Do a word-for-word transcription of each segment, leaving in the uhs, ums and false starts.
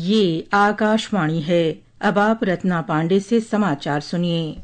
ये आकाशवाणी है। अब आप रत्ना पांडे से समाचार सुनिए।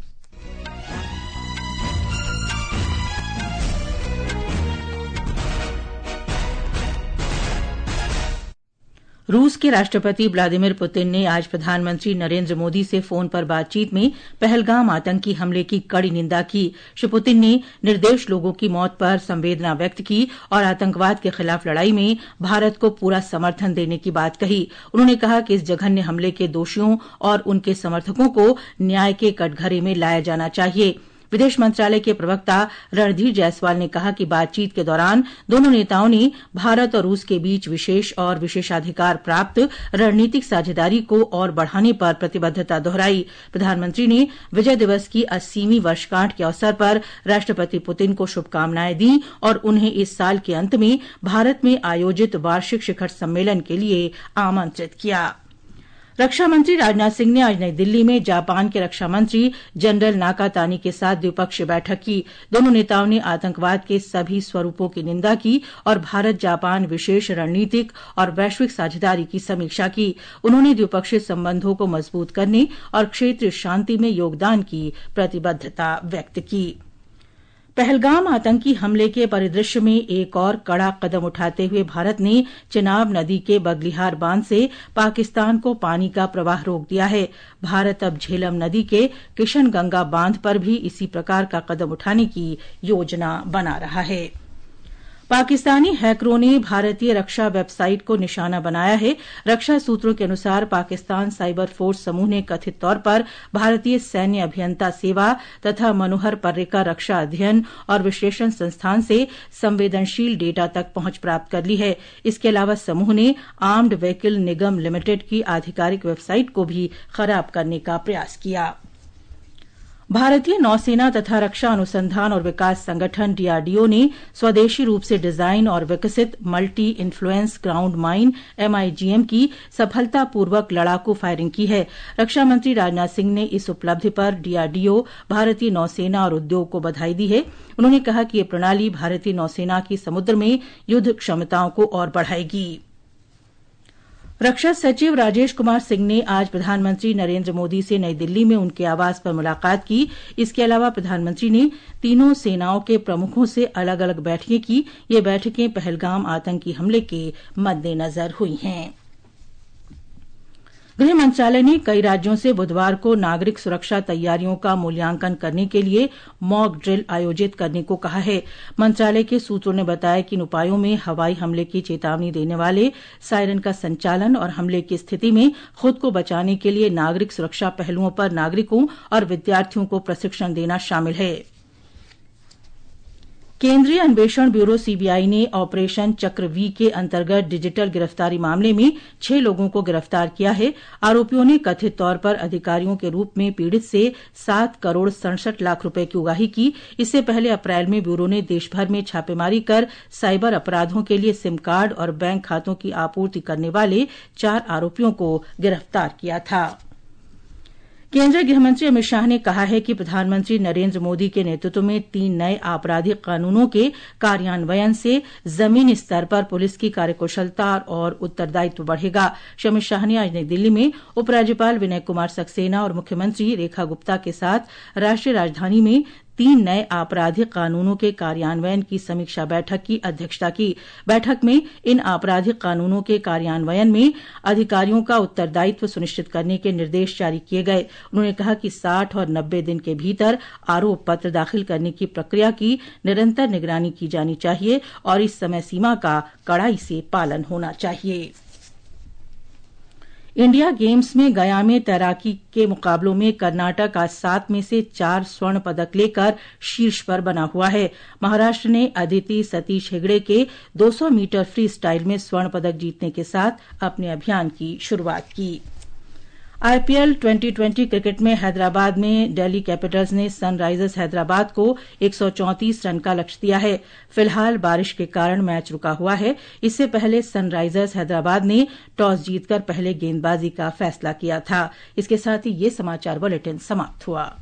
रूस के राष्ट्रपति व्लादिमीर पुतिन ने आज प्रधानमंत्री नरेंद्र मोदी से फोन पर बातचीत में पहलगाम आतंकी हमले की कड़ी निंदा की। श्री पुतिन ने निर्दोष लोगों की मौत पर संवेदना व्यक्त की और आतंकवाद के खिलाफ लड़ाई में भारत को पूरा समर्थन देने की बात कही। उन्होंने कहा कि इस जघन्य हमले के दोषियों और उनके समर्थकों को न्याय के कटघरे में लाया जाना चाहिए। विदेश मंत्रालय के प्रवक्ता रणधीर जायसवाल ने कहा कि बातचीत के दौरान दोनों नेताओं ने भारत और रूस के बीच विशेष और विशेषाधिकार प्राप्त रणनीतिक साझेदारी को और बढ़ाने पर प्रतिबद्धता दोहराई। प्रधानमंत्री ने विजय दिवस की अस्सीवीं वर्षगांठ के अवसर पर राष्ट्रपति पुतिन को शुभकामनाएं दी और उन्हें इस साल के अंत में भारत में आयोजित वार्षिक शिखर सम्मेलन के लिए आमंत्रित किया। रक्षा मंत्री राजनाथ सिंह ने आज नई दिल्ली में जापान के रक्षा मंत्री जनरल नाकातानी के साथ द्विपक्षीय बैठक की। दोनों नेताओं ने आतंकवाद के सभी स्वरूपों की निंदा की और भारत जापान विशेष रणनीतिक और वैश्विक साझेदारी की समीक्षा की। उन्होंने द्विपक्षीय संबंधों को मजबूत करने और क्षेत्रीय शांति में योगदान की प्रतिबद्धता व्यक्त की। पहलगाम आतंकी हमले के परिदृश्य में एक और कड़ा कदम उठाते हुए भारत ने चिनाब नदी के बगलिहार बांध से पाकिस्तान को पानी का प्रवाह रोक दिया है। भारत अब झेलम नदी के किशनगंगा बांध पर भी इसी प्रकार का कदम उठाने की योजना बना रहा है। पाकिस्तानी हैकरों ने भारतीय रक्षा वेबसाइट को निशाना बनाया है। रक्षा सूत्रों के अनुसार पाकिस्तान साइबर फोर्स समूह ने कथित तौर पर भारतीय सैन्य अभियंता सेवा तथा मनोहर पर्रिकर रक्षा अध्ययन और विश्लेषण संस्थान से संवेदनशील डेटा तक पहुंच प्राप्त कर ली है। इसके अलावा समूह ने आर्म्ड व्हीकल निगम लिमिटेड की आधिकारिक वेबसाइट को भी खराब करने का प्रयास किया। भारतीय नौसेना तथा रक्षा अनुसंधान और विकास संगठन डीआरडीओ ने स्वदेशी रूप से डिजाइन और विकसित multi influence ground mine MIGM की सफलतापूर्वक लड़ाकू फायरिंग की है। रक्षा मंत्री राजनाथ सिंह ने इस उपलब्धि पर डीआरडीओ, भारतीय नौसेना और उद्योग को बधाई दी है। उन्होंने कहा कि ये प्रणाली भारतीय नौसेना की समुद्र में युद्ध क्षमताओं को और बढ़ाएगी। रक्षा सचिव राजेश कुमार सिंह ने आज प्रधानमंत्री नरेंद्र मोदी से नई दिल्ली में उनके आवास पर मुलाकात की। इसके अलावा प्रधानमंत्री ने तीनों सेनाओं के प्रमुखों से अलग अलग बैठकें की। ये बैठकें पहलगाम आतंकी हमले के मद्देनजर हुई हैं। गृह मंत्रालय ने कई राज्यों से बुधवार को नागरिक सुरक्षा तैयारियों का मूल्यांकन करने के लिए मॉक ड्रिल आयोजित करने को कहा है। मंत्रालय के सूत्रों ने बताया कि इन उपायों में हवाई हमले की चेतावनी देने वाले सायरन का संचालन और हमले की स्थिति में खुद को बचाने के लिए नागरिक सुरक्षा पहलुओं पर नागरिकों और विद्यार्थियों को प्रशिक्षण देना शामिल है। केंद्रीय अन्वेषण ब्यूरो सीबीआई ने ऑपरेशन चक्रव्यूह के अंतर्गत डिजिटल गिरफ्तारी मामले में छह लोगों को गिरफ्तार किया है। आरोपियों ने कथित तौर पर अधिकारियों के रूप में पीड़ित से सात करोड़ सड़सठ लाख रुपए की उगाही की। इससे पहले अप्रैल में ब्यूरो ने देशभर में छापेमारी कर साइबर अपराधों के लिए सिम कार्ड और बैंक खातों की आपूर्ति करने वाले चार आरोपियों को गिरफ्तार किया था। केंद्रीय गृहमंत्री अमित शाह ने कहा है कि प्रधानमंत्री नरेंद्र मोदी के नेतृत्व में तीन नए आपराधिक कानूनों के कार्यान्वयन से जमीनी स्तर पर पुलिस की कार्यकुशलता और उत्तरदायित्व बढ़ेगा। श्री अमित शाह ने आज नई दिल्ली में उपराज्यपाल विनय कुमार सक्सेना और मुख्यमंत्री रेखा गुप्ता के साथ राष्ट्रीय राजधानी में तीन नए आपराधिक कानूनों के कार्यान्वयन की समीक्षा बैठक की अध्यक्षता की। बैठक में इन आपराधिक कानूनों के कार्यान्वयन में अधिकारियों का उत्तरदायित्व सुनिश्चित करने के निर्देश जारी किए गए। उन्होंने कहा कि साठ और नब्बे दिन के भीतर आरोप पत्र दाखिल करने की प्रक्रिया की निरंतर निगरानी की जानी चाहिए और इस समय सीमा का कड़ाई से पालन होना चाहिए। इंडिया गेम्स में गया में तैराकी के मुकाबलों में कर्नाटक आज सात में से चार स्वर्ण पदक लेकर शीर्ष पर बना हुआ है। महाराष्ट्र ने अदिति सतीश हेगड़े के दो सौ मीटर फ्री स्टाइल में स्वर्ण पदक जीतने के साथ अपने अभियान की शुरुआत की। आईपीएल ट्वेंटी ट्वेंटी क्रिकेट में हैदराबाद में दिल्ली कैपिटल्स ने सनराइजर्स हैदराबाद को एक सौ चौंतीस रन का लक्ष्य दिया है। फिलहाल बारिश के कारण मैच रुका हुआ है। इससे पहले सनराइजर्स हैदराबाद ने टॉस जीतकर पहले गेंदबाजी का फैसला किया था। इसके साथ ही ये समाचार बुलेटिन समाप्त हुआ।